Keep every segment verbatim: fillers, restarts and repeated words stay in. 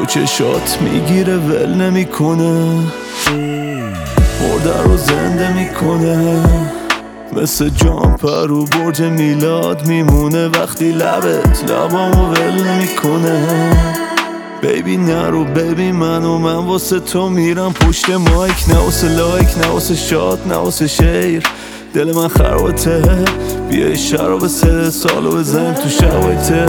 چشات میگیره ول نمیکنه، مرده رو زنده میکنه، مثل جامپر رو برج میلاد میمونه وقتی لبت لبامو ول نمیکنه. بیبی نرو بیبی منو من واسه تو میرم پشت مایک، نه واسه لایک نه واسه شاد نه واسه شیر، دل من خرابته بیا شراب سه سالو بزنیم تو شوایته.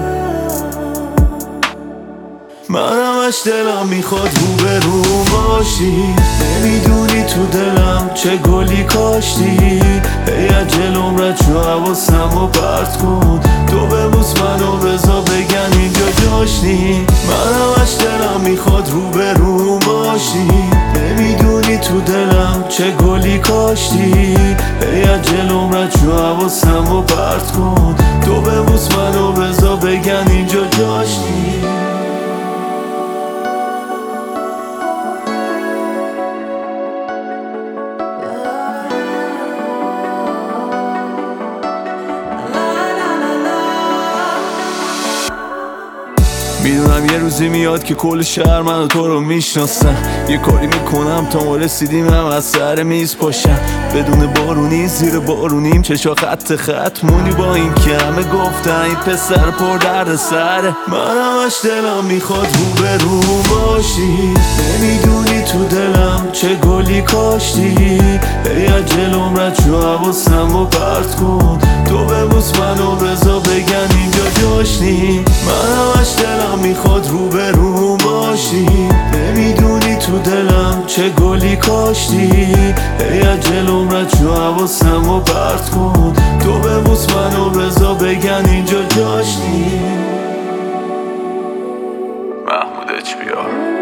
من همش دلم میخواد رو به رو باشی، نمیدونی تو دلم چه گلی کاشتی، هی از جلوم رد شو حواسم و پرت کن، تو ببوس منو بزا بگن اینجا جاش نی. من همش دلم میخواد رو به رو باشی، نمیدونی تو دلم چه گلی کاشتی، هی از جلوم رد شو حواسم و پرت کن، تو ببوس منو بزا بگن اینجا جاش نی. میدونم یه روزی میاد که کل شهر من و تو رو میشناسن، یه کاری میکنم تا ما رسیدیم هم از سر میز پاشم، بدون بارونی زیر بارونیم چشا خط خط مونی با این که همه گفتن این پسر پر درد سره. من همش دلم میخواد رو به رو باشی، نمیدونی تو دلم چه گلی کاشتی، هی از جلوم رد شو حواسم و پرت کن، تو ببوس منو بزا بگن اینجا جاش نی. من همش دلم میخواد رو به رو باشی، نمیدونی تو دلم چه گلی کاشتی، هی از جلوم رد شو حواسم و پرت کن، تو ببوس منو بزا بگن اینجا جاش نی. محمود اچ بی آر